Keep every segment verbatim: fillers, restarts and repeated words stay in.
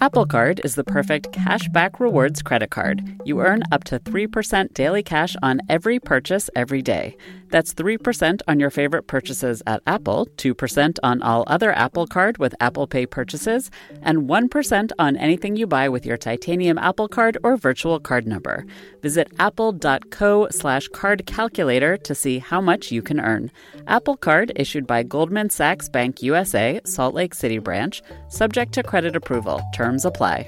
Apple Card is the perfect cashback rewards credit card. You earn up to three percent daily cash on every purchase every day. That's three percent on your favorite purchases at Apple, two percent on all other Apple Card with Apple Pay purchases, and one percent on anything you buy with your titanium Apple Card or virtual card number. Visit apple.co slash card calculator to see how much you can earn. Apple Card issued by Goldman Sachs Bank U S A, Salt Lake City branch, subject to credit approval. Terms apply.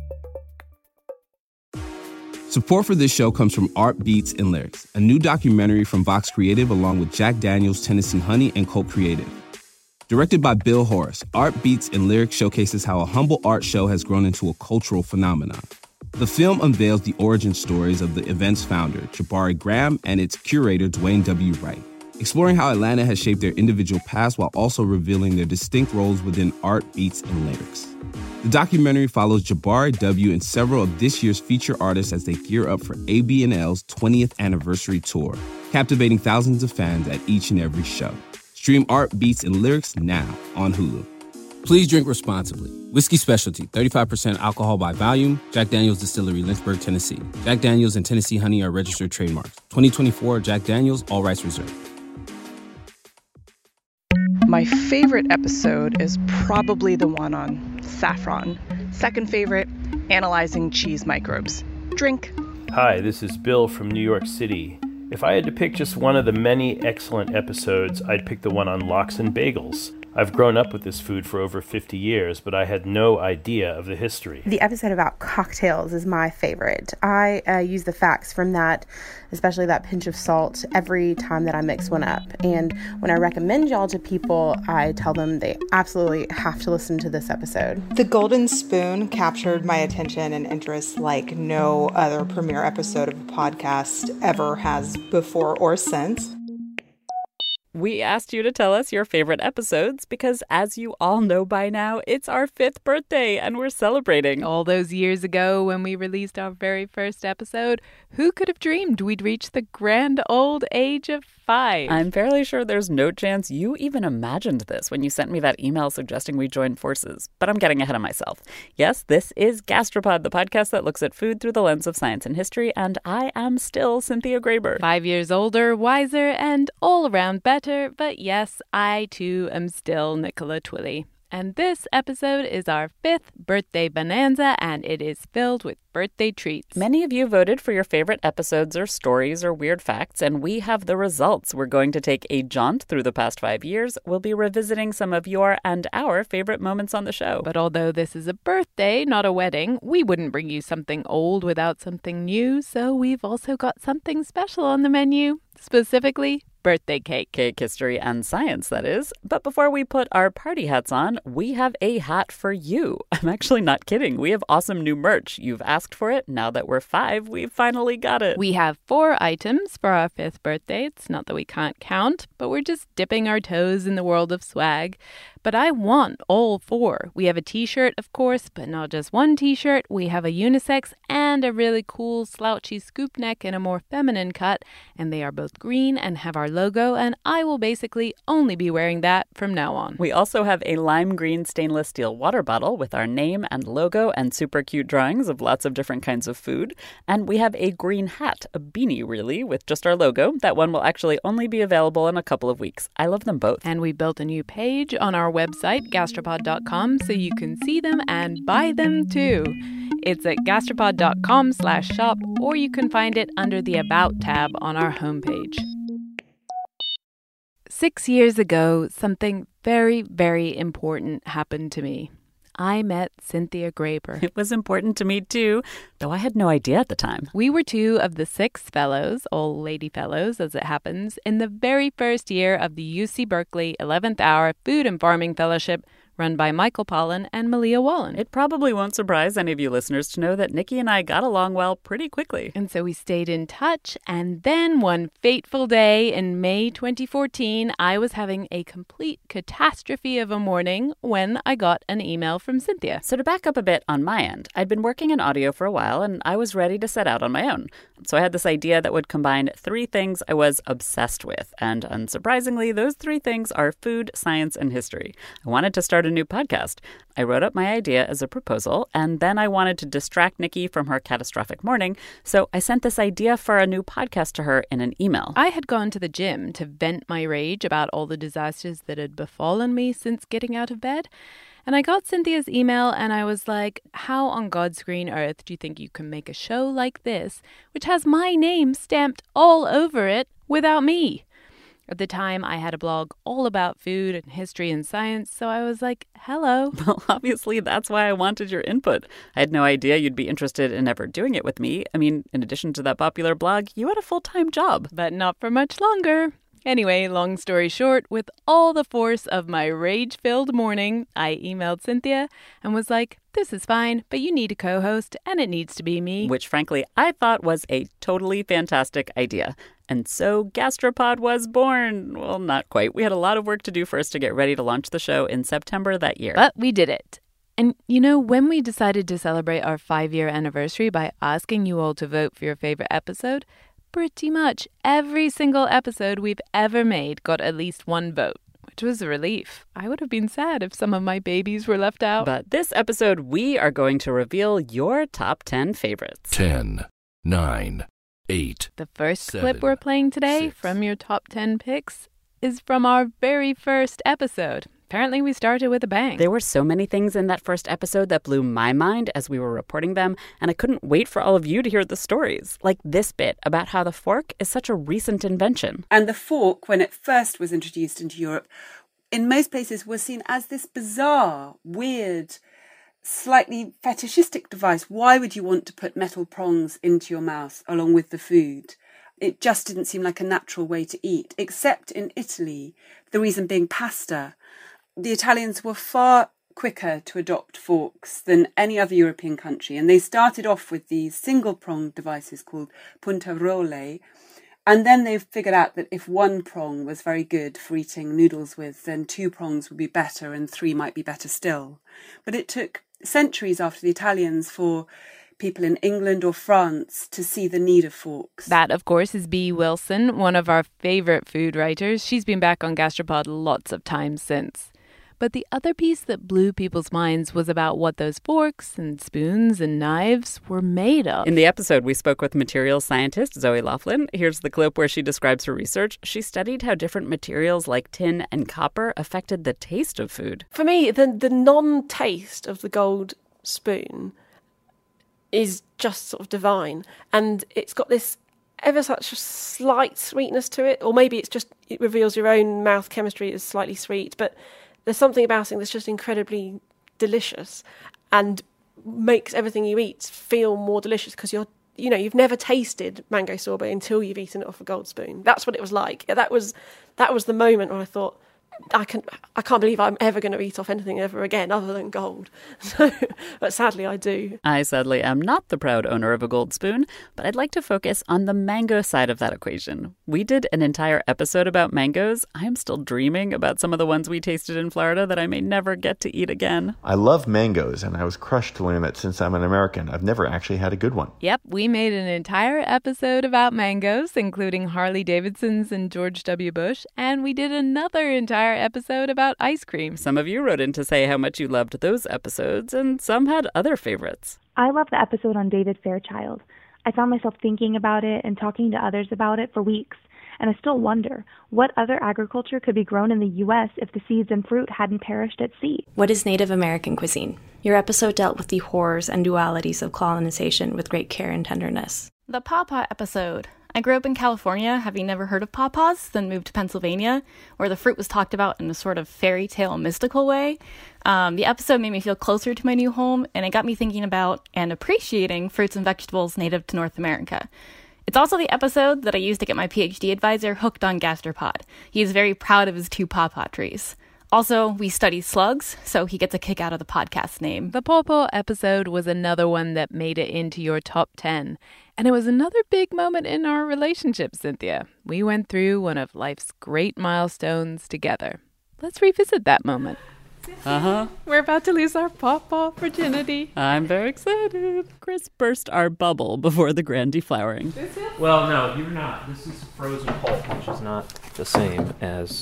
Support for this show comes from Art Beats and Lyrics, a new documentary from Vox Creative along with Jack Daniels, Tennessee Honey, and Colt Creative. Directed by Bill Horace, Art Beats and Lyrics showcases how a humble art show has grown into a cultural phenomenon. The film unveils the origin stories of the event's founder, Jabari Graham, and its curator, Dwayne W. Wright, exploring how Atlanta has shaped their individual paths while also revealing their distinct roles within art, beats, and lyrics. The documentary follows Jabari W. and several of this year's feature artists as they gear up for A B N L's twentieth anniversary tour, captivating thousands of fans at each and every show. Stream Art, Beats, and Lyrics now on Hulu. Please drink responsibly. Whiskey Specialty, thirty-five percent alcohol by volume. Jack Daniels Distillery, Lynchburg, Tennessee. Jack Daniels and Tennessee Honey are registered trademarks. twenty twenty-four Jack Daniels, all rights reserved. My favorite episode is probably the one on saffron. Second favorite, analyzing cheese microbes. Drink. Hi, this is Bill from New York City. If I had to pick just one of the many excellent episodes, I'd pick the one on lox and bagels. I've grown up with this food for over fifty years, but I had no idea of the history. The episode about cocktails is my favorite. I uh, use the facts from that, especially that pinch of salt, every time that I mix one up. And when I recommend y'all to people, I tell them they absolutely have to listen to this episode. The Golden Spoon captured my attention and interest like no other premiere episode of a podcast ever has before or since. We asked you to tell us your favorite episodes because, as you all know by now, it's our fifth birthday and we're celebrating. All those years ago when we released our very first episode, who could have dreamed we'd reach the grand old age of five? I'm fairly sure there's no chance you even imagined this when you sent me that email suggesting we join forces, but I'm getting ahead of myself. Yes, this is Gastropod, the podcast that looks at food through the lens of science and history, and I am still Cynthia Graber. Five years older, wiser, and all around better. But yes, I too am still Nicola Twilley. And this episode is our fifth birthday bonanza, and it is filled with birthday treats. Many of you voted for your favorite episodes or stories or weird facts, and we have the results. We're going to take a jaunt through the past five years. We'll be revisiting some of your and our favorite moments on the show. But although this is a birthday, not a wedding, we wouldn't bring you something old without something new, so we've also got something special on the menu, specifically birthday cake. Cake history and science, that is. But before we put our party hats on, we have a hat for you. I'm actually not kidding. We have awesome new merch. You've asked for it. Now that we're five, we've finally got it. We have four items for our fifth birthday. It's not that we can't count, but we're just dipping our toes in the world of swag. But I want all four. We have a t-shirt, of course, but not just one t-shirt. We have a unisex and a really cool slouchy scoop neck in a more feminine cut, and they are both green and have our logo, and I will basically only be wearing that from now on. We also have a lime green stainless steel water bottle with our name and logo and super cute drawings of lots of different kinds of food. And we have a green hat, a beanie really, with just our logo. That one will actually only be available in a couple of weeks. I love them both. And we built a new page on our website, gastropod dot com, so you can see them and buy them too. It's at gastropod.com slash shop, or you can find it under the About tab on our homepage. Six years ago, something very, very important happened to me. I met Cynthia Graber. It was important to me too, though I had no idea at the time. We were two of the six fellows, all lady fellows as it happens, in the very first year of the U C Berkeley eleventh Hour Food and Farming Fellowship, run by Michael Pollan and Malia Wallen. It probably won't surprise any of you listeners to know that Nikki and I got along well pretty quickly. And so we stayed in touch, and then one fateful day in May twenty fourteen, I was having a complete catastrophe of a morning when I got an email from Cynthia. So to back up a bit on my end, I'd been working in audio for a while, and I was ready to set out on my own. So I had this idea that would combine three things I was obsessed with, and unsurprisingly, those three things are food, science, and history. I wanted to start a new podcast. I wrote up my idea as a proposal, and then I wanted to distract Nikki from her catastrophic morning, so I sent this idea for a new podcast to her in an email. I had gone to the gym to vent my rage about all the disasters that had befallen me since getting out of bed. And I got Cynthia's email and I was like, how on God's green earth do you think you can make a show like this, which has my name stamped all over it, without me? At the time, I had a blog all about food and history and science, so I was like, hello. Well, obviously, that's why I wanted your input. I had no idea you'd be interested in ever doing it with me. I mean, in addition to that popular blog, you had a full-time job. But not for much longer. Anyway, long story short, with all the force of my rage-filled morning, I emailed Cynthia and was like, this is fine, but you need a co-host, and it needs to be me. Which, frankly, I thought was a totally fantastic idea. And so Gastropod was born. Well, not quite. We had a lot of work to do first to get ready to launch the show in September that year. But we did it. And, you know, when we decided to celebrate our five-year anniversary by asking you all to vote for your favorite episode, pretty much every single episode we've ever made got at least one vote, which was a relief. I would have been sad if some of my babies were left out. But this episode, we are going to reveal your top ten favorites. Ten, nine, eight. The first seven, clip we're playing today six. from your top ten picks is from our very first episode. Apparently, we started with a bang. There were so many things in that first episode that blew my mind as we were reporting them, and I couldn't wait for all of you to hear the stories, like this bit about how the fork is such a recent invention. And the fork, when it first was introduced into Europe, in most places was seen as this bizarre, weird, slightly fetishistic device. Why would you want to put metal prongs into your mouth along with the food? It just didn't seem like a natural way to eat, except in Italy, the reason being pasta. The Italians were far quicker to adopt forks than any other European country, and they started off with these single-pronged devices called puntarole, and then they figured out that if one prong was very good for eating noodles with, then two prongs would be better and three might be better still. But it took centuries after the Italians for people in England or France to see the need of forks. That, of course, is Bea Wilson, one of our favourite food writers. She's been back on Gastropod lots of times since. But the other piece that blew people's minds was about what those forks and spoons and knives were made of. In the episode, we spoke with materials scientist Zoe Laughlin. Here's the clip where she describes her research. She studied how different materials like tin and copper affected the taste of food. For me, the, the non-taste of the gold spoon is just sort of divine. And it's got this ever such a slight sweetness to it. Or maybe it's just, it reveals your own mouth chemistry as slightly sweet. But there's something about it that's just incredibly delicious and makes everything you eat feel more delicious because you're, you know, you've never tasted mango sorbet until you've eaten it off a gold spoon. That's what it was like. That was that was the moment when I thought, I can I can't believe I'm ever going to eat off anything ever again other than gold. So, but sadly I do. I sadly am not the proud owner of a gold spoon, but I'd like to focus on the mango side of that equation. We did an entire episode about mangoes. I'm still dreaming about some of the ones we tasted in Florida that I may never get to eat again. I love mangoes, and I was crushed to learn that since I'm an American, I've never actually had a good one. Yep, we made an entire episode about mangoes, including Harley Davidson's and George W. Bush, and we did another entire episode about ice cream. Some of you wrote in to say how much you loved those episodes, and some had other favorites. I love the episode on David Fairchild. I found myself thinking about it and talking to others about it for weeks, and I still wonder what other agriculture could be grown in the U S if the seeds and fruit hadn't perished at sea. What is Native American cuisine? Your episode dealt with the horrors and dualities of colonization with great care and tenderness. The pawpaw episode. I grew up in California, having never heard of pawpaws, then moved to Pennsylvania, where the fruit was talked about in a sort of fairy tale mystical way. Um, the episode made me feel closer to my new home, and it got me thinking about and appreciating fruits and vegetables native to North America. It's also the episode that I used to get my PhD advisor hooked on Gastropod. He is very proud of his two pawpaw trees. Also, we study slugs, so he gets a kick out of the podcast name. The pawpaw episode was another one that made it into your top ten. And it was another big moment in our relationship, Cynthia. We went through one of life's great milestones together. Let's revisit that moment. Uh-huh. We're about to lose our pawpaw virginity. I'm very excited. Chris burst our bubble before the grand deflowering. Well, no, you're not. This is frozen pulp, which is not the same as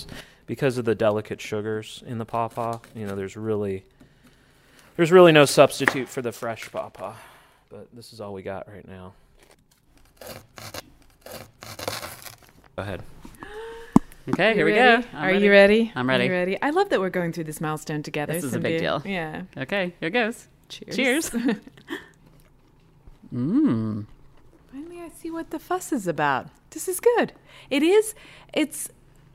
because of the delicate sugars in the pawpaw. You know, there's really there's really no substitute for the fresh pawpaw. But this is all we got right now. Go ahead. Okay, here we ready? go. I'm Are ready. you ready? I'm ready. Are you ready? I love that we're going through this milestone together. This is Cindy. a big deal. Yeah. Okay, here goes. Cheers. Cheers. Mmm. Finally, I see what the fuss is about. This is good. It is. It's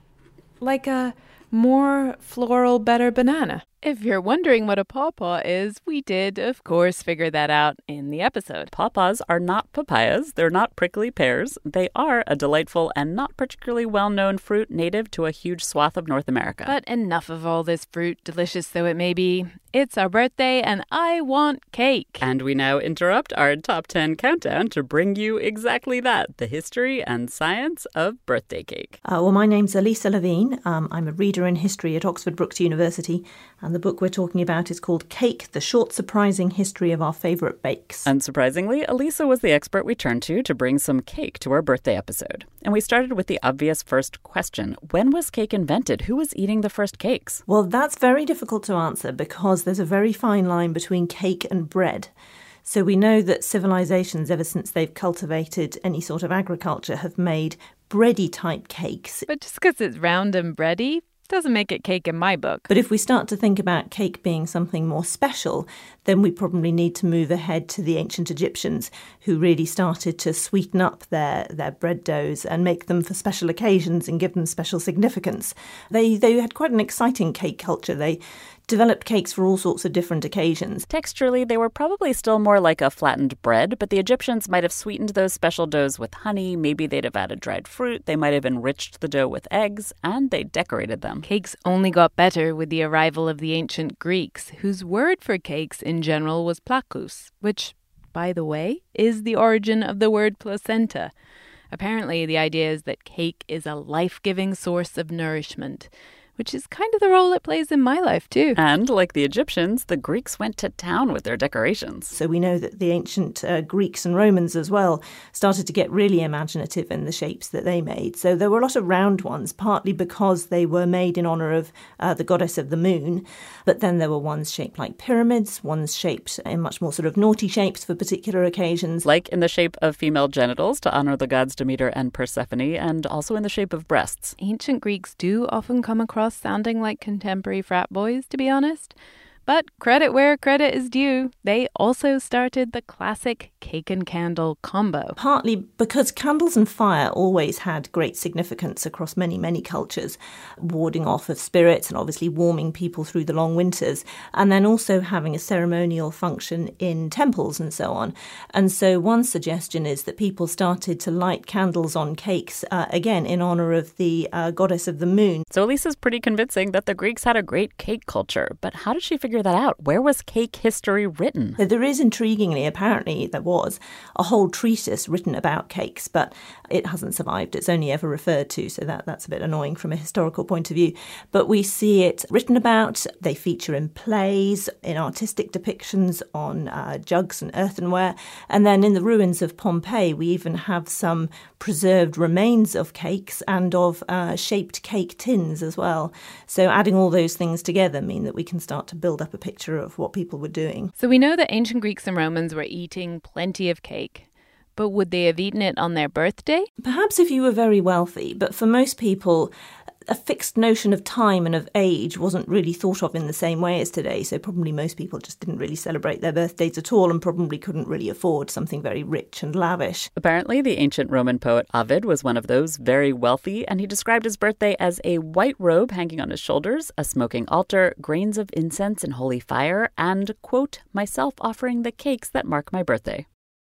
like a more floral, better banana. If you're wondering what a pawpaw is, we did, of course, figure that out in the episode. Pawpaws are not papayas. They're not prickly pears. They are a delightful and not particularly well-known fruit native to a huge swath of North America. But enough of all this fruit, delicious though it may be. It's our birthday and I want cake. And we now interrupt our top ten countdown to bring you exactly that, the history and science of birthday cake. Uh, well, my name's Elisa Levine. Um, I'm a reader in history at Oxford Brookes University. And the book we're talking about is called Cake, The Short Surprising History of Our Favourite Bakes. Unsurprisingly, Elisa was the expert we turned to to bring some cake to our birthday episode. And we started with the obvious first question. When was cake invented? Who was eating the first cakes? Well, that's very difficult to answer because there's a very fine line between cake and bread. So we know that civilizations, ever since they've cultivated any sort of agriculture, have made bready-type cakes. But just because it's round and bready doesn't make it cake in my book. But if we start to think about cake being something more special, then we probably need to move ahead to the ancient Egyptians, who really started to sweeten up their, their bread doughs and make them for special occasions and give them special significance. They, they had quite an exciting cake culture. They developed cakes for all sorts of different occasions. Texturally, they were probably still more like a flattened bread, but the Egyptians might have sweetened those special doughs with honey, maybe they'd have added dried fruit, they might have enriched the dough with eggs, and they decorated them. Cakes only got better with the arrival of the ancient Greeks, whose word for cakes in general was plakous, which, by the way, is the origin of the word placenta. Apparently, the idea is that cake is a life-giving source of nourishment, which is kind of the role it plays in my life, too. And, like the Egyptians, the Greeks went to town with their decorations. So we know that the ancient uh, Greeks and Romans as well started to get really imaginative in the shapes that they made. So there were a lot of round ones, partly because they were made in honour of uh, the goddess of the moon. But then there were ones shaped like pyramids, ones shaped in much more sort of naughty shapes for particular occasions. Like in the shape of female genitals to honour the gods Demeter and Persephone, and also in the shape of breasts. Ancient Greeks do often come across sounding like contemporary frat boys, to be honest. But credit where credit is due, they also started the classic cake and candle combo. Partly because candles and fire always had great significance across many, many cultures, warding off of spirits and obviously warming people through the long winters, and then also having a ceremonial function in temples and so on. And so one suggestion is that people started to light candles on cakes, uh, again, in honour of the uh, goddess of the moon. So Elisa's pretty convincing that the Greeks had a great cake culture, but how did she figure that out? Where was cake history written? There is, intriguingly, apparently there was a whole treatise written about cakes, but it hasn't survived. It's only ever referred to, so that, that's a bit annoying from a historical point of view. But we see it written about. They feature in plays, in artistic depictions on uh, jugs and earthenware. And then in the ruins of Pompeii, we even have some preserved remains of cakes and of uh, shaped cake tins as well. So adding all those things together mean that we can start to build up a picture of what people were doing. So we know that ancient Greeks and Romans were eating plenty of cake. But would they have eaten it on their birthday? Perhaps if you were very wealthy, but for most people, a fixed notion of time and of age wasn't really thought of in the same way as today, so probably most people just didn't really celebrate their birthdays at all and probably couldn't really afford something very rich and lavish. Apparently, the ancient Roman poet Ovid was one of those very wealthy, and he described his birthday as a white robe hanging on his shoulders, a smoking altar, grains of incense and holy fire, and, quote, myself offering the cakes that mark my birthday.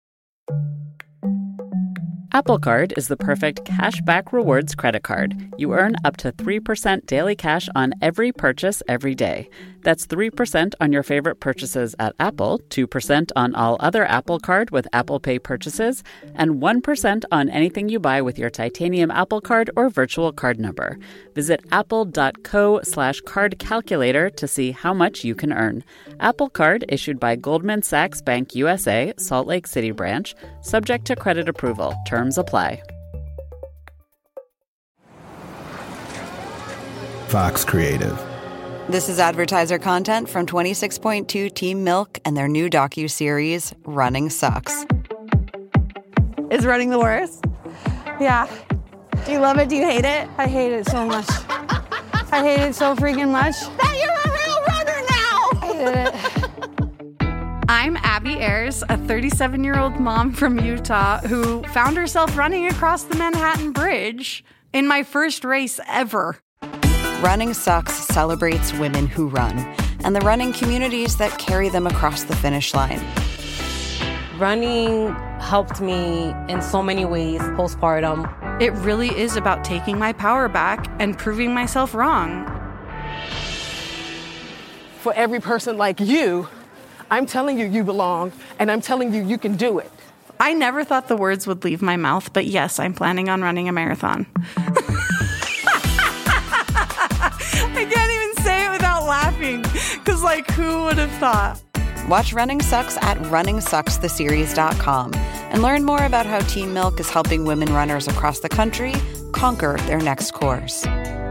Apple Card is the perfect cashback rewards credit card. You earn up to three percent daily cash on every purchase every day. That's three percent on your favorite purchases at Apple, two percent on all other Apple Card with Apple Pay purchases, and one percent on anything you buy with your titanium Apple Card or virtual card number. Visit apple.co slash card calculator to see how much you can earn. Apple Card issued by Goldman Sachs Bank U S A, Salt Lake City branch, subject to credit approval. Terms apply. Vox Creative. This is advertiser content from twenty-six point two Team Milk and their new docuseries, Running Sucks. Is running the worst? Yeah. Do you love it? Do you hate it? I hate it so much. I hate it so freaking much. That you're a real runner now! I hated it. I'm Abby Ayers, a thirty-seven-year-old mom from Utah who found herself running across the Manhattan Bridge in my first race ever. Running Sucks celebrates women who run and the running communities that carry them across the finish line. Running helped me in so many ways postpartum. It really is about taking my power back and proving myself wrong. For every person like you, I'm telling you you belong, and I'm telling you you can do it. I never thought the words would leave my mouth, but yes, I'm planning on running a marathon. I can't even say it without laughing, because, like, who would have thought? Watch Running Sucks at running sucks the series dot com and learn more about how Team Milk is helping women runners across the country conquer their next course.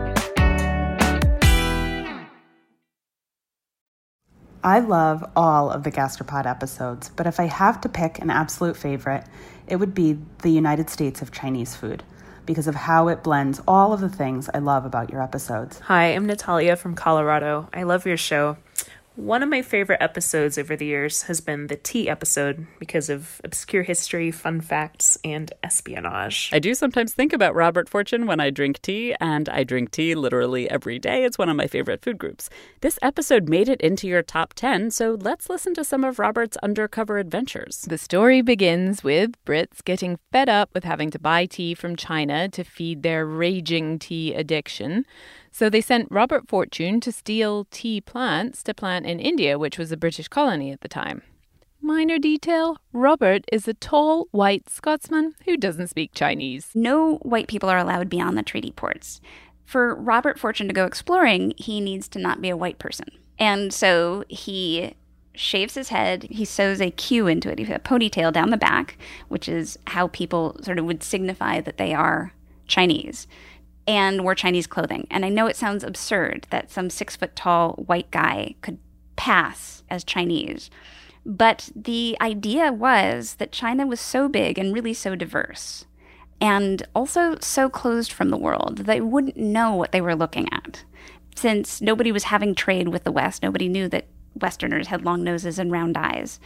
I love all of the Gastropod episodes, but if I have to pick an absolute favorite, it would be the United States of Chinese food, because of how it blends all of the things I love about your episodes. Hi, I'm Natalia from Colorado. I love your show. One of my favorite episodes over the years has been the tea episode because of obscure history, fun facts, and espionage. I do sometimes think about Robert Fortune when I drink tea, and I drink tea literally every day. It's one of my favorite food groups. This episode made it into your top ten, so let's listen to some of Robert's undercover adventures. The story begins with Brits getting fed up with having to buy tea from China to feed their raging tea addiction. So they sent Robert Fortune to steal tea plants to plant in India, which was a British colony at the time. Minor detail, Robert is a tall, white Scotsman who doesn't speak Chinese. No white people are allowed beyond the treaty ports. For Robert Fortune to go exploring, he needs to not be a white person. And so he shaves his head, he sews a queue into it, he has a ponytail down the back, which is how people sort of would signify that they are Chinese, and wore Chinese clothing. And I know it sounds absurd that some six-foot-tall white guy could pass as Chinese, but the idea was that China was so big and really so diverse, and also so closed from the world that they wouldn't know what they were looking at. Since nobody was having trade with the West, nobody knew that Westerners had long noses and round eyes.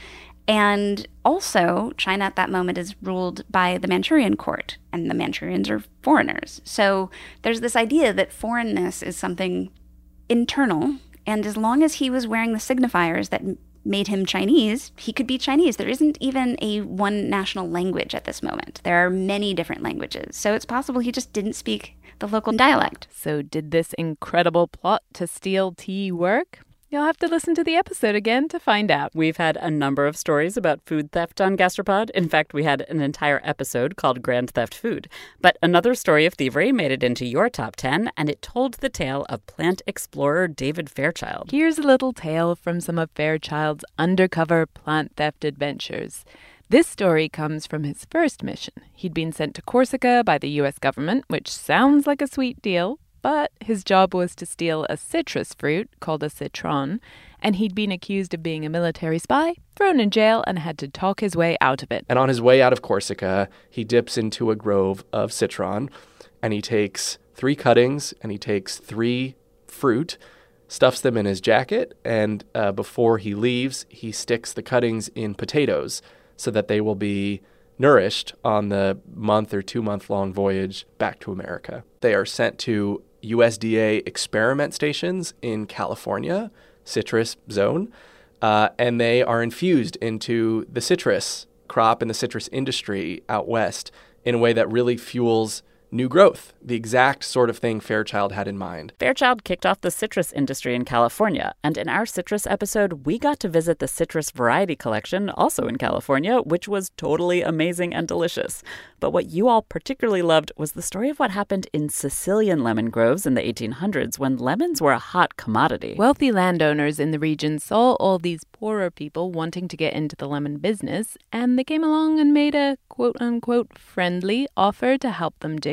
And also, China at that moment is ruled by the Manchurian court, and the Manchurians are foreigners. So there's this idea that foreignness is something internal, and as long as he was wearing the signifiers that made him Chinese, he could be Chinese. There isn't even a one national language at this moment. There are many different languages, so it's possible he just didn't speak the local dialect. So did this incredible plot to steal tea work? You'll have to listen to the episode again to find out. We've had a number of stories about food theft on Gastropod. In fact, we had an entire episode called Grand Theft Food. But another story of thievery made it into your top ten, and it told the tale of plant explorer David Fairchild. Here's a little tale from some of Fairchild's undercover plant theft adventures. This story comes from his first mission. He'd been sent to Corsica by the U S government, which sounds like a sweet deal, but his job was to steal a citrus fruit called a citron, and he'd been accused of being a military spy, thrown in jail, and had to talk his way out of it. And on his way out of Corsica, he dips into a grove of citron, and he takes three cuttings, and he takes three fruit, stuffs them in his jacket, and uh, before he leaves, he sticks the cuttings in potatoes so that they will be nourished on the month or two-month-long voyage back to America. They are sent to U S D A experiment stations in California, citrus zone, uh, and they are infused into the citrus crop and the citrus industry out west in a way that really fuels new growth, the exact sort of thing Fairchild had in mind. Fairchild kicked off the citrus industry in California, and in our citrus episode, we got to visit the Citrus Variety Collection, also in California, which was totally amazing and delicious. But what you all particularly loved was the story of what happened in Sicilian lemon groves in the eighteen hundreds when lemons were a hot commodity. Wealthy landowners in the region saw all these poorer people wanting to get into the lemon business, and they came along and made a quote-unquote friendly offer to help them dig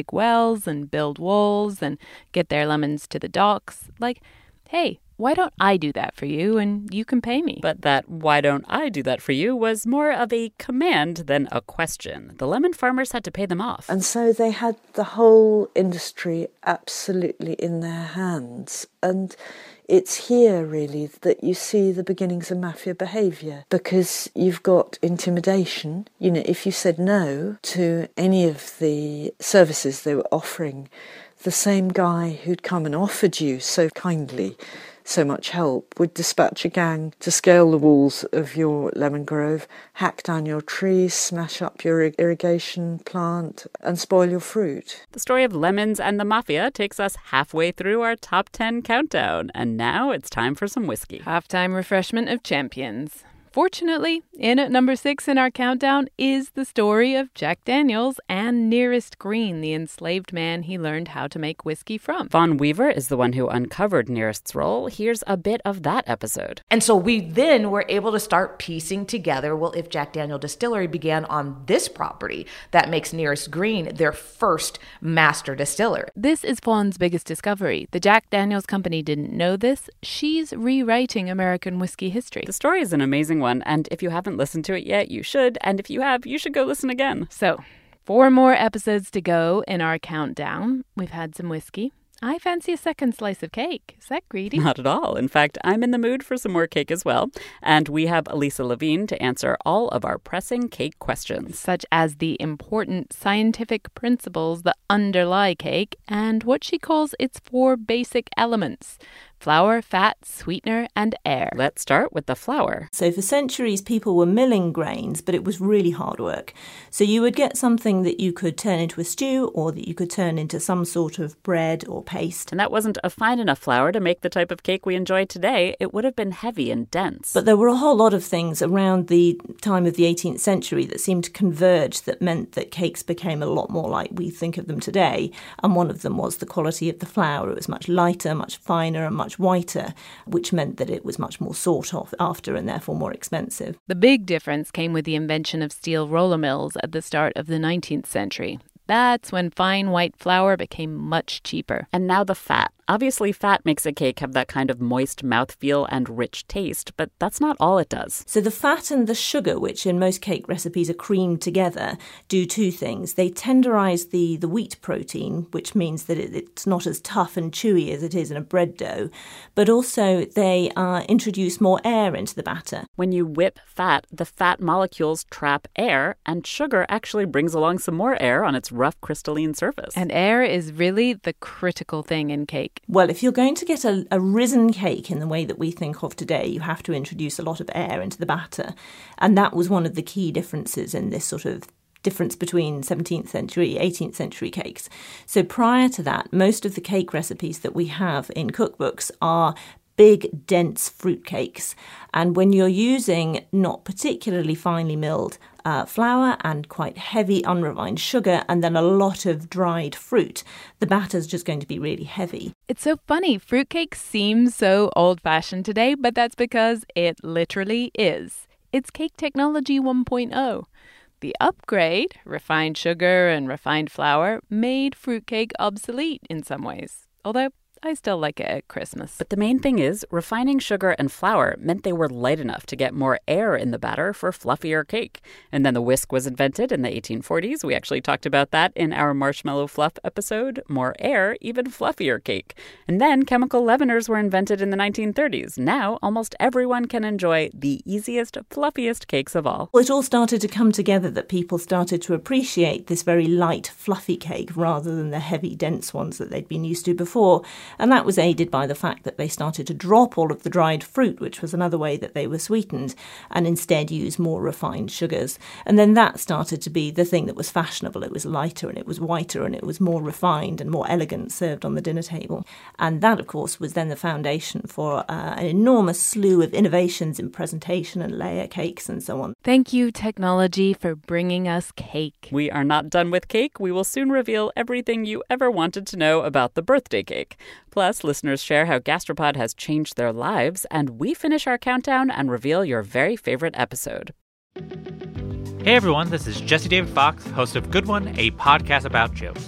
dig wells and build walls and get their lemons to the docks. Like, hey, why don't I do that for you and you can pay me? But that why don't I do that for you was more of a command than a question. The lemon farmers had to pay them off. And so they had the whole industry absolutely in their hands. And it's here, really, that you see the beginnings of mafia behaviour, because you've got intimidation. You know, if you said no to any of the services they were offering, the same guy who'd come and offered you so kindly so much help would dispatch a gang to scale the walls of your lemon grove, hack down your trees, smash up your irrigation plant, and spoil your fruit. The story of lemons and the mafia takes us halfway through our top ten countdown, and now it's time for some whiskey. Halftime refreshment of champions. Fortunately, in at number six in our countdown is the story of Jack Daniels and Nearest Green, the enslaved man he learned how to make whiskey from. Vaughn Weaver is the one who uncovered Nearest's role. Here's a bit of that episode. And so we then were able to start piecing together, well, if Jack Daniel Distillery began on this property, that makes Nearest Green their first master distiller. This is Vaughn's biggest discovery. The Jack Daniels Company didn't know this. She's rewriting American whiskey history. The story is an amazing one. One, and if you haven't listened to it yet, you should, and if you have, you should go listen again. So, four more episodes to go in our countdown. We've had some whiskey. I fancy a second slice of cake. Is that greedy? Not at all. In fact, I'm in the mood for some more cake as well. And we have Elisa Levine to answer all of our pressing cake questions. Such as the important scientific principles that underlie cake and what she calls its four basic elements: flour, fat, sweetener, and air. Let's start with the flour. So for centuries, people were milling grains, but it was really hard work. So you would get something that you could turn into a stew or that you could turn into some sort of bread or paste. And that wasn't a fine enough flour to make the type of cake we enjoy today. It would have been heavy and dense. But there were a whole lot of things around the time of the eighteenth century that seemed to converge that meant that cakes became a lot more like we think of them today. And one of them was the quality of the flour. It was much lighter, much finer, and much whiter, which meant that it was much more sought after and therefore more expensive. The big difference came with the invention of steel roller mills at the start of the nineteenth century. That's when fine white flour became much cheaper. And now the fat. Obviously, fat makes a cake have that kind of moist mouthfeel and rich taste, but that's not all it does. So the fat and the sugar, which in most cake recipes are creamed together, do two things. They tenderize the, the wheat protein, which means that it, it's not as tough and chewy as it is in a bread dough, but also they uh, introduce more air into the batter. When you whip fat, the fat molecules trap air, and sugar actually brings along some more air on its rough crystalline surface. And air is really the critical thing in cake. Well, if you're going to get a, a risen cake in the way that we think of today, you have to introduce a lot of air into the batter. And that was one of the key differences in this sort of difference between seventeenth century, eighteenth century cakes. So prior to that, most of the cake recipes that we have in cookbooks are big, dense fruit cakes. And when you're using not particularly finely milled uh, flour and quite heavy unrefined sugar and then a lot of dried fruit, the batter's just going to be really heavy. It's so funny. Fruitcake seems so old-fashioned today, but that's because it literally is. It's cake technology one point oh. The upgrade, refined sugar and refined flour, made fruitcake obsolete in some ways. Although I still like it at Christmas. But the main thing is, refining sugar and flour meant they were light enough to get more air in the batter for fluffier cake. And then the whisk was invented in the eighteen forties. We actually talked about that in our Marshmallow Fluff episode. More air, even fluffier cake. And then chemical leaveners were invented in the nineteen thirties. Now, almost everyone can enjoy the easiest, fluffiest cakes of all. Well, it all started to come together that people started to appreciate this very light, fluffy cake rather than the heavy, dense ones that they'd been used to before. And that was aided by the fact that they started to drop all of the dried fruit, which was another way that they were sweetened, and instead use more refined sugars. And then that started to be the thing that was fashionable. It was lighter and it was whiter and it was more refined and more elegant served on the dinner table. And that, of course, was then the foundation for uh, an enormous slew of innovations in presentation and layer cakes and so on. Thank you, technology, for bringing us cake. We are not done with cake. We will soon reveal everything you ever wanted to know about the birthday cake. Plus, listeners share how Gastropod has changed their lives, and we finish our countdown and reveal your very favorite episode. Hey everyone, this is Jesse David Fox, host of Good One, a podcast about jokes.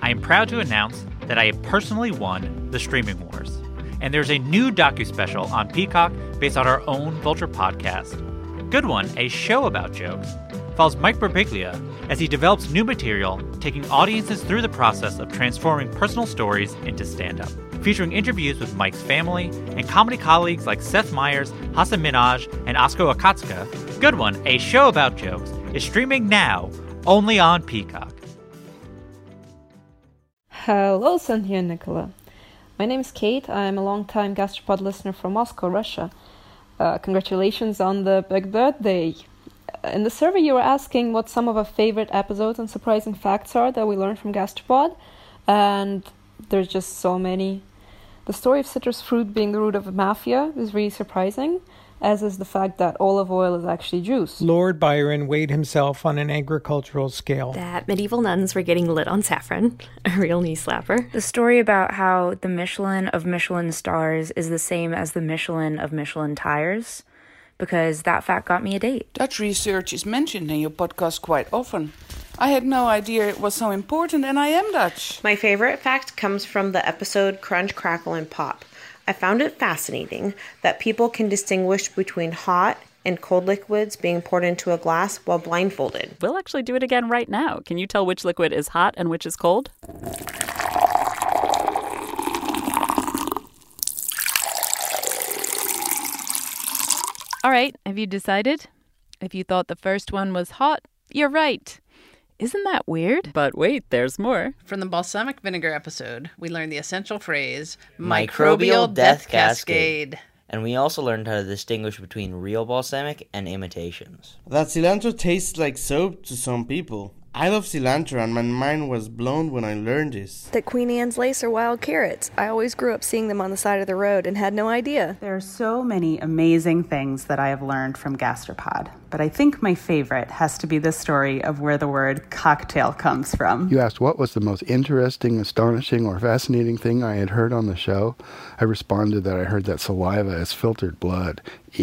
I am proud to announce that I have personally won the Streaming Wars. And there's a new docu-special on Peacock based on our own Vulture podcast. Good One, a show about jokes, follows Mike Birbiglia as he develops new material, taking audiences through the process of transforming personal stories into stand-up. Featuring interviews with Mike's family and comedy colleagues like Seth Meyers, Hasan Minhaj, and Asko Akatsuka, Good One, a show about jokes, is streaming now only on Peacock. Hello, Sonia and Nicola. My name is Kate. I'm a long-time Gastropod listener from Moscow, Russia. Uh, congratulations on the big birthday. In the survey, you were asking what some of our favorite episodes and surprising facts are that we learned from Gastropod, and there's just so many. The story of citrus fruit being the root of mafia is really surprising, as is the fact that olive oil is actually juice. Lord Byron weighed himself on an agricultural scale. That medieval nuns were getting lit on saffron, a real knee slapper. The story about how the Michelin of Michelin stars is the same as the Michelin of Michelin tires, because that fact got me a date. Dutch research is mentioned in your podcast quite often. I had no idea it was so important, and I am Dutch. My favorite fact comes from the episode Crunch, Crackle, and Pop. I found it fascinating that people can distinguish between hot and cold liquids being poured into a glass while blindfolded. We'll actually do it again right now. Can you tell which liquid is hot and which is cold? All right, have you decided? If you thought the first one was hot, you're right. Isn't that weird? But wait, there's more. From the balsamic vinegar episode, we learned the essential phrase, microbial, microbial death, death cascade. cascade. And we also learned how to distinguish between real balsamic and imitations. That cilantro tastes like soap to some people. I love cilantro, and my mind was blown when I learned this. That Queen Anne's lace are wild carrots. I always grew up seeing them on the side of the road and had no idea. There are so many amazing things that I have learned from Gastropod, but I think my favorite has to be the story of where the word cocktail comes from. You asked what was the most interesting, astonishing, or fascinating thing I had heard on the show. I responded that I heard that saliva is filtered blood.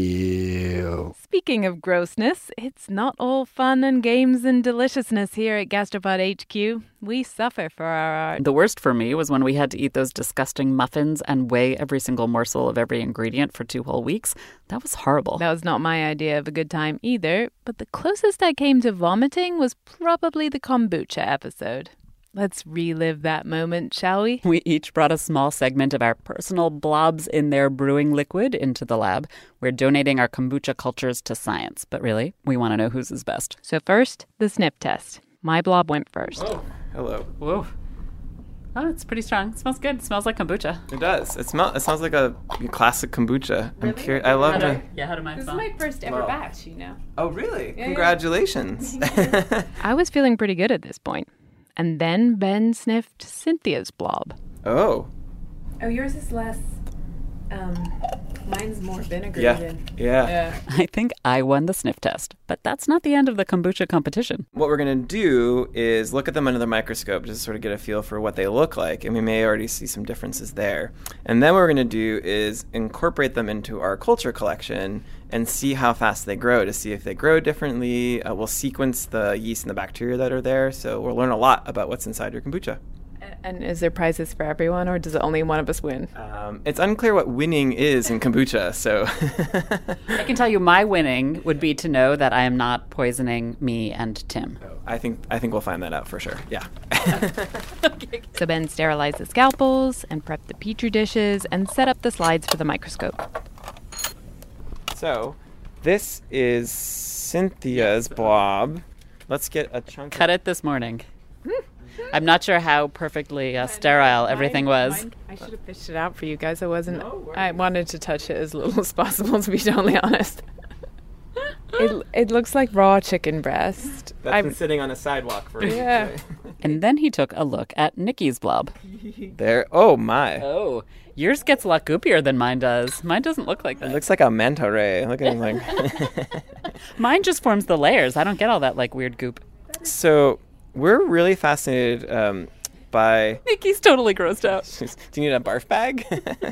Ew. Speaking of grossness, it's not all fun and games and deliciousness here at Gastropod H Q. We suffer for our art. The worst for me was when we had to eat those disgusting muffins and weigh every single morsel of every ingredient for two whole weeks. That was horrible. That was not my idea of a good time either, but the closest I came to vomiting was probably the kombucha episode. Let's relive that moment, shall we? We each brought a small segment of our personal blobs in their brewing liquid into the lab. We're donating our kombucha cultures to science, but really, we want to know whose is best. So first, the sniff test. My blob went first. Whoa. Hello. Whoa. Oh, it's pretty strong. It smells good. It smells like kombucha. It does. It smells. It smells like a classic kombucha. Really? I'm curious. I love to. it. Yeah, how do mine smell? This is my first ever wow. batch, you know. Oh, really? Yeah, Congratulations. Yeah. I was feeling pretty good at this point. And then Ben sniffed Cynthia's blob. Oh. Oh, yours is less, um, mine's more vinegar yeah. than... Yeah. yeah. I think I won the sniff test, but that's not the end of the kombucha competition. What we're going to do is look at them under the microscope just to sort of get a feel for what they look like, and we may already see some differences there. And then what we're going to do is incorporate them into our culture collection and see how fast they grow, to see if they grow differently. Uh, we'll sequence the yeast and the bacteria that are there, so we'll learn a lot about what's inside your kombucha. And is there prizes for everyone, or does only one of us win? Um, it's unclear what winning is in kombucha, so... I can tell you my winning would be to know that I am not poisoning me and Tim. Oh, I think I think we'll find that out for sure, yeah. Okay. So Ben sterilized the scalpels and prepped the petri dishes and set up the slides for the microscope. So, this is Cynthia's blob. Let's get a chunk. Cut it this morning. I'm not sure how perfectly uh, sterile mine, everything was. Mine, I should have fished it out for you guys. I wasn't. No, I wanted to touch it as little as possible, to be totally honest. it it looks like raw chicken breast. That's I'm, been sitting on a sidewalk for yeah. And then he took a look at Nikki's blob. There. Oh my. Oh. Yours gets a lot goopier than mine does. Mine doesn't look like that. It looks like a manta ray. Look at him like. Mine just forms the layers. I don't get all that like weird goop. So we're really fascinated um, by... Nikki's totally grossed out. Do you need a barf bag?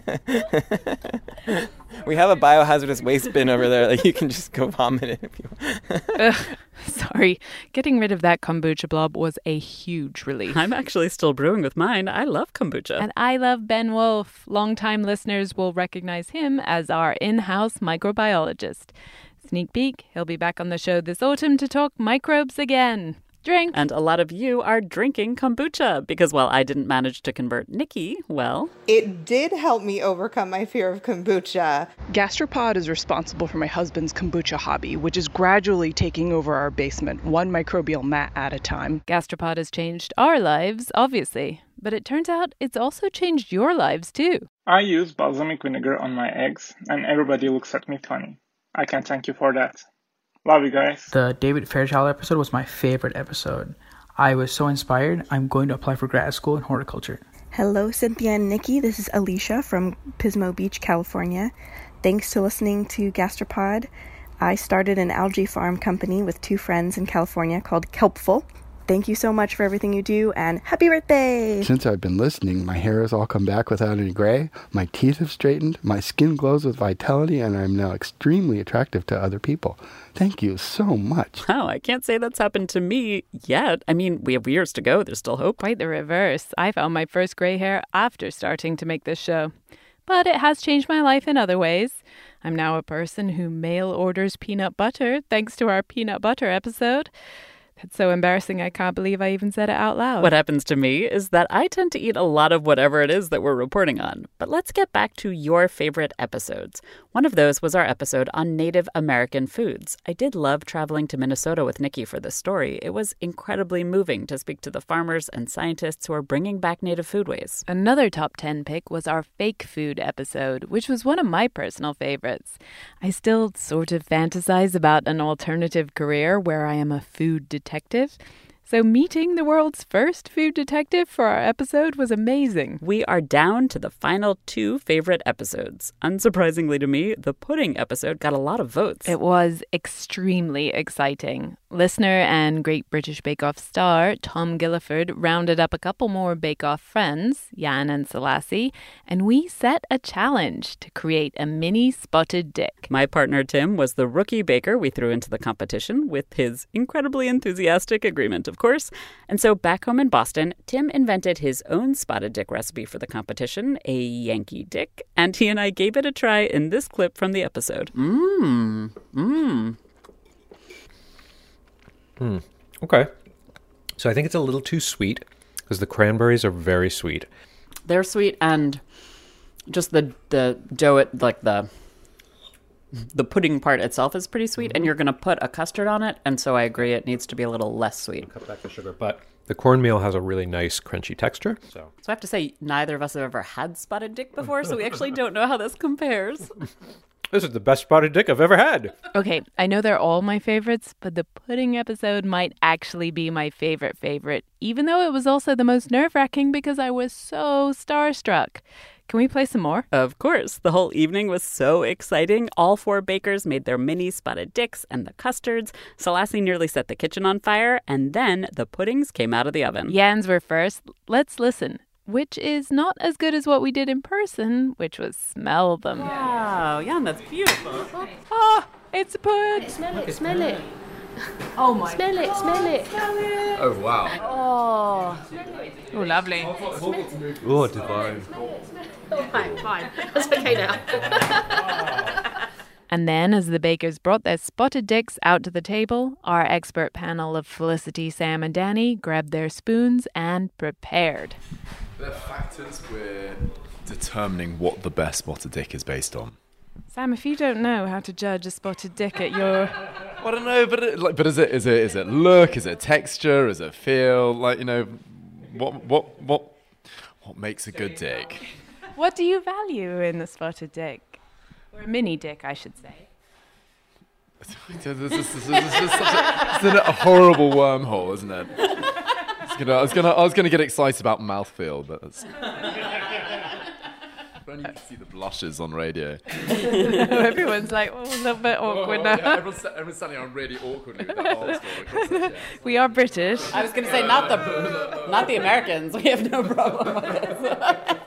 We have a biohazardous waste bin over there that you can just go vomit in if you Ugh, sorry. Getting rid of that kombucha blob was a huge relief. I'm actually still brewing with mine. I love kombucha. And I love Ben Wolf. Longtime listeners will recognize him as our in-house microbiologist. Sneak peek, he'll be back on the show this autumn to talk microbes again. Drink. And a lot of you are drinking kombucha because while I didn't manage to convert Nikki, well... It did help me overcome my fear of kombucha. Gastropod is responsible for my husband's kombucha hobby, which is gradually taking over our basement, one microbial mat at a time. Gastropod has changed our lives, obviously. But it turns out it's also changed your lives, too. I use balsamic vinegar on my eggs, and everybody looks at me funny. I can thank you for that. Love you guys. The David Fairchild episode was my favorite episode. I was so inspired, I'm going to apply for grad school in horticulture. Hello, Cynthia and Nikki. This is Alicia from Pismo Beach, California. Thanks to listening to Gastropod. I started an algae farm company with two friends in California called Kelpful. Thank you so much for everything you do, and happy birthday! Since I've been listening, my hair has all come back without any gray, my teeth have straightened, my skin glows with vitality, and I'm now extremely attractive to other people. Thank you so much. Wow, I can't say that's happened to me yet. I mean, we have years to go. There's still hope. Quite the reverse. I found my first gray hair after starting to make this show. But it has changed my life in other ways. I'm now a person who mail orders peanut butter thanks to our peanut butter episode. That's so embarrassing, I can't believe I even said it out loud. What happens to me is that I tend to eat a lot of whatever it is that we're reporting on. But let's get back to your favorite episodes. One of those was our episode on Native American foods. I did love traveling to Minnesota with Nikki for this story. It was incredibly moving to speak to the farmers and scientists who are bringing back native foodways. Another top ten pick was our fake food episode, which was one of my personal favorites. I still sort of fantasize about an alternative career where I am a food detective. detective. So meeting the world's first food detective for our episode was amazing. We are down to the final two favorite episodes. Unsurprisingly to me, the pudding episode got a lot of votes. It was extremely exciting. Listener and Great British Bake Off star Tom Gilliford rounded up a couple more Bake Off friends, Jan and Selassie, and we set a challenge to create a mini spotted dick. My partner Tim was the rookie baker we threw into the competition with his incredibly enthusiastic agreement, of course. And so back home in Boston, Tim invented his own spotted dick recipe for the competition, a Yankee dick, and he and I gave it a try in this clip from the episode. Mmm, mmm. Hmm. Okay. So I think it's a little too sweet because the cranberries are very sweet. They're sweet, and just the the dough, it, like the the pudding part itself is pretty sweet, and you're going to put a custard on it, and so I agree it needs to be a little less sweet. Cut back the sugar, but the cornmeal has a really nice crunchy texture. So, so I have to say, neither of us have ever had spotted dick before, so we actually don't know how this compares. This is the best spotted dick I've ever had. Okay, I know they're all my favorites, but the pudding episode might actually be my favorite favorite, even though it was also the most nerve-wracking because I was so starstruck. Can we play some more? Of course. The whole evening was so exciting. All four bakers made their mini spotted dicks and the custards. Selassie nearly set the kitchen on fire, and then the puddings came out of the oven. Yans were first. Let's listen. Which is not as good as what we did in person, which was smell them. Wow, Jan, that's beautiful. Oh, it's a pud. Smell it, smell it. Oh my Smell God. it, smell it. Oh, wow. Oh. Oh, lovely. Oh, divine. Fine, fine. That's okay now. And then, as the bakers brought their spotted dicks out to the table, our expert panel of Felicity, Sam, and Danny grabbed their spoons and prepared. The factors we're determining what the best spotted dick is based on. Sam, if you don't know how to judge a spotted dick at your... I don't know, but it, like, but is it is it is it look? Is it texture? Is it feel? Like, you know, what what what what makes a good dick? What do you value in the spotted dick? Or a mini dick, I should say. This is, this is, this is, this is such a, it's a horrible wormhole, isn't it? It's gonna, I was gonna, I was gonna get excited about mouthfeel, but it's... Only you can see the blushes on radio. Everyone's like, oh, a little bit awkward oh, now. Yeah, everyone's, everyone's standing on really awkwardly with their arms drawn across their chest. We are British. I was going to say, not the not the Americans. We have no problem with this.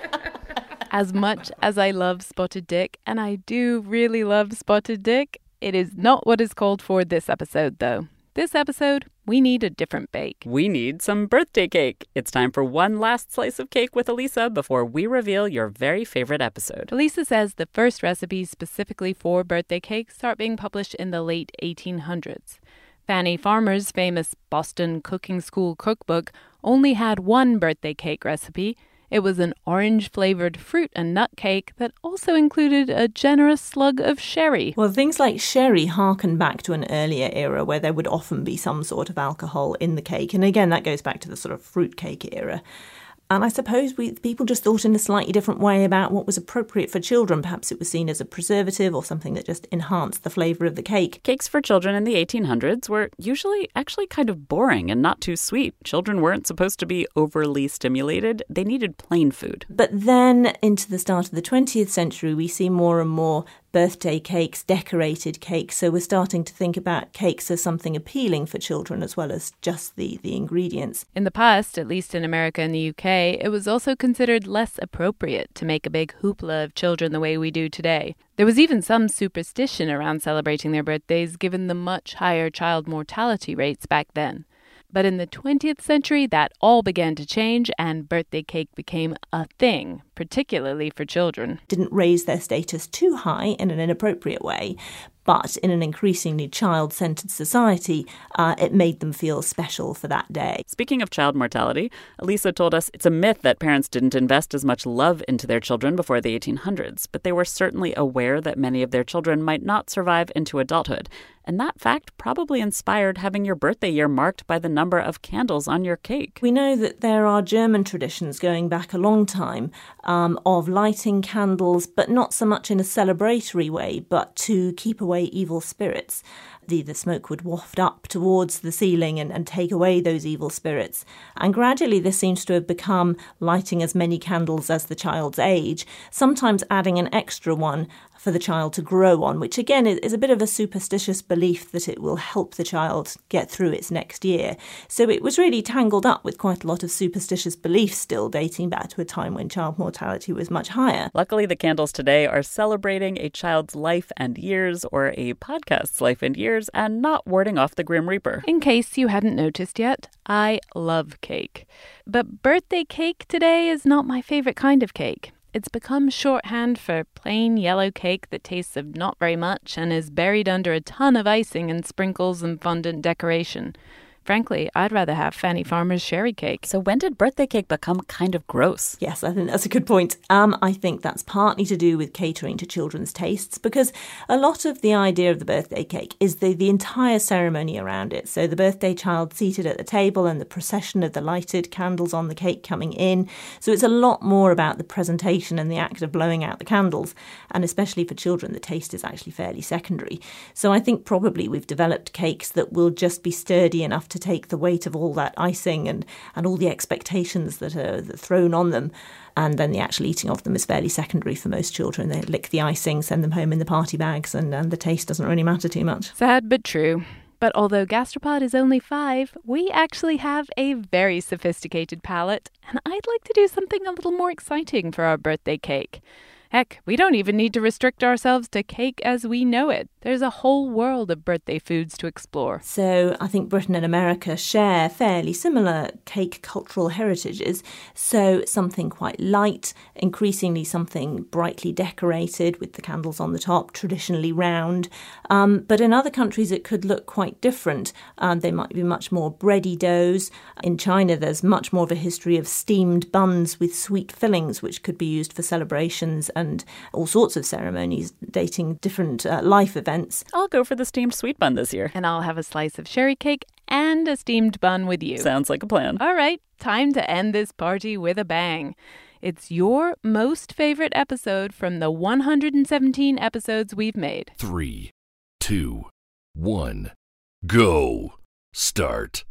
As much as I love Spotted Dick, and I do really love Spotted Dick, it is not what is called for this episode, though. This episode, we need a different bake. We need some birthday cake. It's time for one last slice of cake with Elisa before we reveal your very favorite episode. Elisa says the first recipes specifically for birthday cakes start being published in the late eighteen hundreds. Fanny Farmer's famous Boston Cooking School cookbook only had one birthday cake recipe. It was an orange-flavored fruit and nut cake that also included a generous slug of sherry. Well, things like sherry harken back to an earlier era where there would often be some sort of alcohol in the cake. And again, that goes back to the sort of fruit cake era. And I suppose we people just thought in a slightly different way about what was appropriate for children. Perhaps it was seen as a preservative or something that just enhanced the flavour of the cake. Cakes for children in the eighteen hundreds were usually actually kind of boring and not too sweet. Children weren't supposed to be overly stimulated. They needed plain food. But then into the start of the twentieth century, we see more and more birthday cakes, decorated cakes. So we're starting to think about cakes as something appealing for children as well as just the, the ingredients. In the past, at least in America and the U K, it was also considered less appropriate to make a big hoopla of children the way we do today. There was even some superstition around celebrating their birthdays given the much higher child mortality rates back then. But in the twentieth century, that all began to change and birthday cake became a thing, particularly for children. Didn't raise their status too high in an inappropriate way, but in an increasingly child-centered society, uh, it made them feel special for that day. Speaking of child mortality, Elisa told us it's a myth that parents didn't invest as much love into their children before the eighteen hundreds, but they were certainly aware that many of their children might not survive into adulthood. And that fact probably inspired having your birthday year marked by the number of candles on your cake. We know that there are German traditions going back a long time um, of lighting candles, but not so much in a celebratory way, but to keep away evil spirits. The, the smoke would waft up towards the ceiling and, and take away those evil spirits. And gradually this seems to have become lighting as many candles as the child's age, sometimes adding an extra one for the child to grow on, which again is a bit of a superstitious belief that it will help the child get through its next year. So it was really tangled up with quite a lot of superstitious beliefs still dating back to a time when child mortality was much higher. Luckily, the candles today are celebrating a child's life and years or a podcast's life and years and not warding off the Grim Reaper. In case you hadn't noticed yet, I love cake. But birthday cake today is not my favorite kind of cake. It's become shorthand for plain yellow cake that tastes of not very much and is buried under a ton of icing and sprinkles and fondant decoration. Frankly, I'd rather have Fanny Farmer's sherry cake. So when did birthday cake become kind of gross? Yes, I think that's a good point. Um, I think that's partly to do with catering to children's tastes, because a lot of the idea of the birthday cake is the, the entire ceremony around it. So the birthday child seated at the table and the procession of the lighted candles on the cake coming in. So it's a lot more about the presentation and the act of blowing out the candles. And especially for children, the taste is actually fairly secondary. So I think probably we've developed cakes that will just be sturdy enough to take the weight of all that icing and, and all the expectations that are thrown on them. And then the actual eating of them is fairly secondary for most children. They lick the icing, send them home in the party bags, and, and the taste doesn't really matter too much. Sad but true. But although Gastropod is only five, we actually have a very sophisticated palate, and I'd like to do something a little more exciting for our birthday cake. Heck, we don't even need to restrict ourselves to cake as we know it. There's a whole world of birthday foods to explore. So I think Britain and America share fairly similar cake cultural heritages. So something quite light, increasingly something brightly decorated with the candles on the top, traditionally round. Um, but in other countries it could look quite different. Um, they might be much more bready doughs. In China there's much more of a history of steamed buns with sweet fillings, which could be used for celebrations and and all sorts of ceremonies dating different uh, life events. I'll go for the steamed sweet bun this year. And I'll have a slice of sherry cake and a steamed bun with you. Sounds like a plan. All right, time to end this party with a bang. It's your most favorite episode from the one hundred seventeen episodes we've made. Three, two, one, go. Start.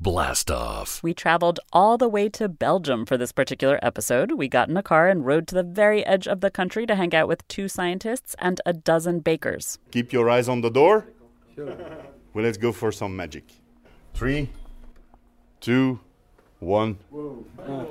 Blast Off. We traveled all the way to Belgium for this particular episode. We got in a car and rode to the very edge of the country to hang out with two scientists and a dozen bakers. Keep your eyes on the door. Sure. Well, let's go for some magic. Three, two, one. Whoa.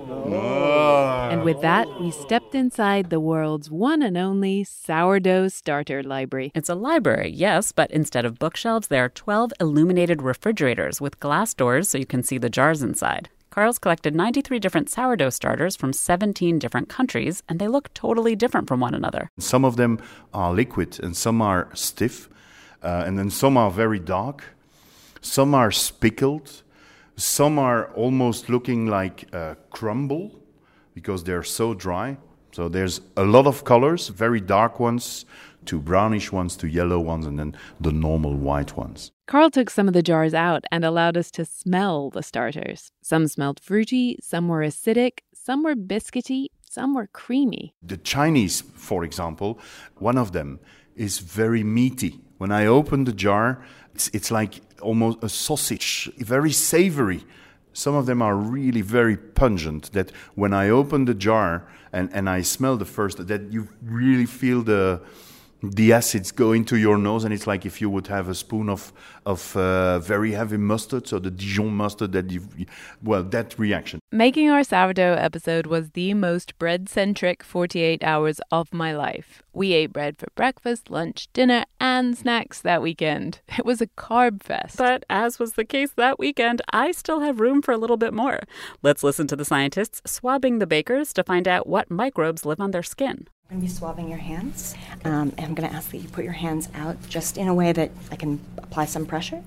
Oh. And with that, we stepped inside the world's one and only sourdough starter library. It's a library, yes, but instead of bookshelves, there are twelve illuminated refrigerators with glass doors so you can see the jars inside. Carl's collected ninety-three different sourdough starters from seventeen different countries, and they look totally different from one another. Some of them are liquid and some are stiff, uh, and then some are very dark. Some are spickled. Some are almost looking like uh, crumble because they're so dry. So there's a lot of colors, very dark ones, to brownish ones, to yellow ones, and then the normal white ones. Carl took some of the jars out and allowed us to smell the starters. Some smelled fruity, some were acidic, some were biscuity, some were creamy. The Chinese, for example, one of them is very meaty. When I open the jar, it's, it's like almost a sausage, very savory. Some of them are really very pungent, that when I open the jar and, and I smell the first, that you really feel the the acids go into your nose, and it's like if you would have a spoon of of uh, very heavy mustard, so the Dijon mustard, that you, well, that reaction. Making our sourdough episode was the most bread-centric forty-eight hours of my life. We ate bread for breakfast, lunch, dinner, and snacks that weekend. It was a carb fest. But as was the case that weekend, I still have room for a little bit more. Let's listen to the scientists swabbing the bakers to find out what microbes live on their skin. I'm going to be swabbing your hands, um, and I'm going to ask that you put your hands out just in a way that I can apply some pressure.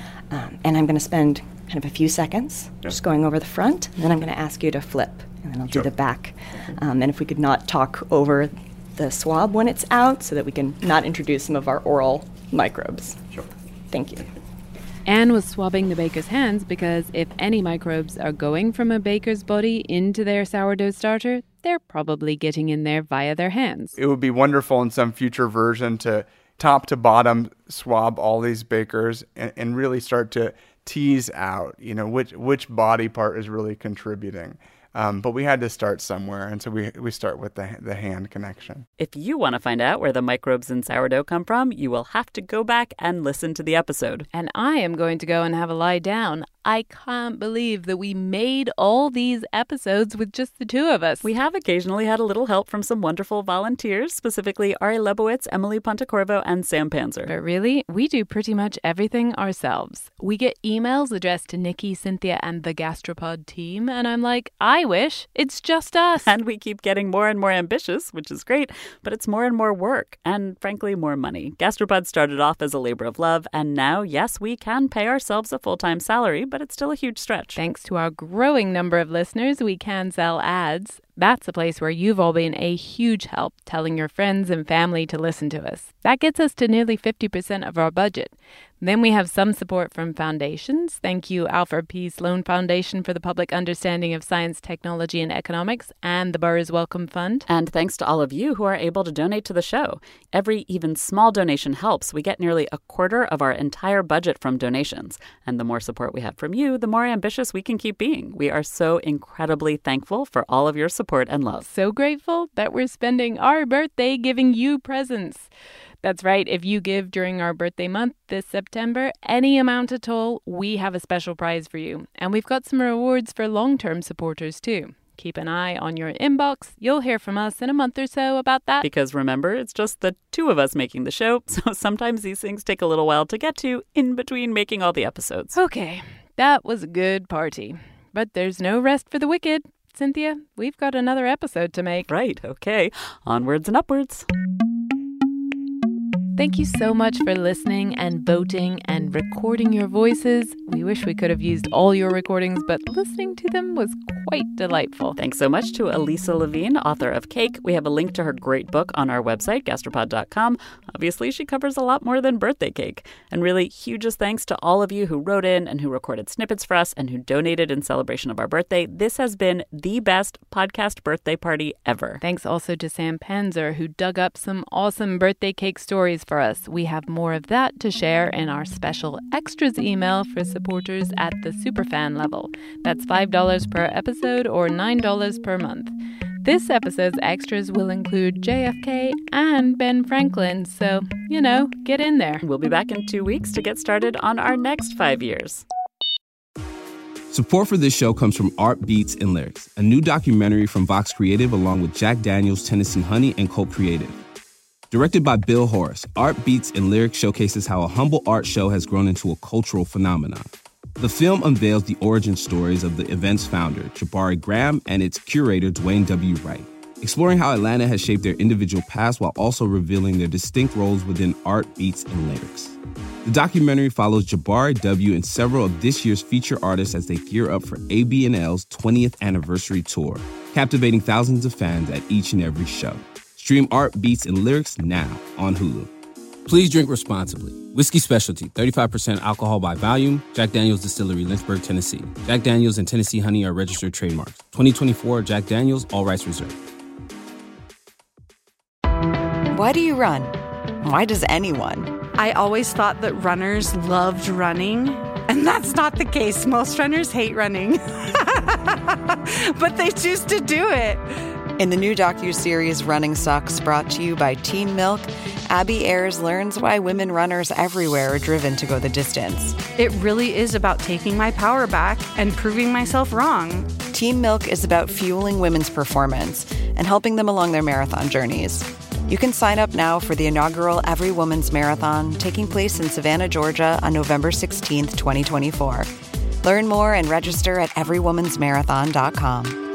Um, and I'm going to spend kind of a few seconds yep. just going over the front, and then I'm going to ask you to flip, and then I'll sure. do the back. Um, and if we could not talk over the swab when it's out so that we can not introduce some of our oral microbes. Sure. Thank you. Anne was swabbing the baker's hands because if any microbes are going from a baker's body into their sourdough starter, they're probably getting in there via their hands. It would be wonderful in some future version to top to bottom swab all these bakers and, and really start to tease out, you know, which which body part is really contributing. Um, but we had to start somewhere, and so we we start with the the hand connection. If you want to find out where the microbes in sourdough come from, you will have to go back and listen to the episode. And I am going to go and have a lie down. I can't believe that we made all these episodes with just the two of us. We have occasionally had a little help from some wonderful volunteers, specifically Ari Lebowitz, Emily Pontecorvo, and Sam Panzer. But really, we do pretty much everything ourselves. We get emails addressed to Nikki, Cynthia, and the Gastropod team, and I'm like, I wish it's just us. And we keep getting more and more ambitious, which is great, but it's more and more work, and frankly, more money. Gastropod started off as a labor of love, and now, yes, we can pay ourselves a full-time salary, but it's still a huge stretch. Thanks to our growing number of listeners, we can sell ads. That's a place where you've all been a huge help, telling your friends and family to listen to us. That gets us to nearly fifty percent of our budget. Then we have some support from foundations. Thank you, Alfred P. Sloan Foundation for the Public Understanding of Science, Technology, and Economics, and the Burrs Wellcome Fund. And thanks to all of you who are able to donate to the show. Every even small donation helps. We get nearly a quarter of our entire budget from donations. And the more support we have from you, the more ambitious we can keep being. We are so incredibly thankful for all of your support and love. So grateful that we're spending our birthday giving you presents. That's right. If you give during our birthday month this September, any amount at all, we have a special prize for you. And we've got some rewards for long-term supporters too. Keep an eye on your inbox. You'll hear from us in a month or so about that. Because remember, it's just the two of us making the show, so sometimes these things take a little while to get to in between making all the episodes. Okay, that was a good party. But there's no rest for the wicked. Cynthia, we've got another episode to make. Right, okay. Onwards and upwards. Thank you so much for listening and voting and recording your voices. We wish we could have used all your recordings, but listening to them was quite delightful. Thanks so much to Elisa Levine, author of Cake. We have a link to her great book on our website, gastropod dot com. Obviously, she covers a lot more than birthday cake. And really, hugest thanks to all of you who wrote in and who recorded snippets for us and who donated in celebration of our birthday. This has been the best podcast birthday party ever. Thanks also to Sam Panzer, who dug up some awesome birthday cake stories for us. We have more of that to share in our special extras email for supporters at the superfan level. That's five dollars per episode or nine dollars per month. This episode's extras will include J F K and Ben Franklin, so, you know, get in there. We'll be back in two weeks to get started on our next five years. Support for this show comes from Art Beats and Lyrics, a new documentary from Vox Creative along with Jack Daniels, Tennessee Honey, and Colt Creative. Directed by Bill Horace, Art Beats and Lyrics showcases how a humble art show has grown into a cultural phenomenon. The film unveils the origin stories of the event's founder, Jabari Graham, and its curator, Dwayne W. Wright, exploring how Atlanta has shaped their individual past while also revealing their distinct roles within art, beats, and lyrics. The documentary follows Jabari W. and several of this year's feature artists as they gear up for A B N L's twentieth anniversary tour, captivating thousands of fans at each and every show. Stream Art, Beats, and Lyrics now on Hulu. Please drink responsibly. Whiskey Specialty, thirty-five percent alcohol by volume. Jack Daniels Distillery, Lynchburg, Tennessee. Jack Daniels and Tennessee Honey are registered trademarks. twenty twenty-four Jack Daniels, all rights reserved. Why do you run? Why does anyone? I always thought that runners loved running, and that's not the case. Most runners hate running, but they choose to do it. In the new docuseries Running Sucks, brought to you by Teen Milk, Abby Ayers learns why women runners everywhere are driven to go the distance. It really is about taking my power back and proving myself wrong. Teen Milk is about fueling women's performance and helping them along their marathon journeys. You can sign up now for the inaugural Every Woman's Marathon taking place in Savannah, Georgia on November sixteenth, twenty twenty-four. Learn more and register at every woman's marathon dot com.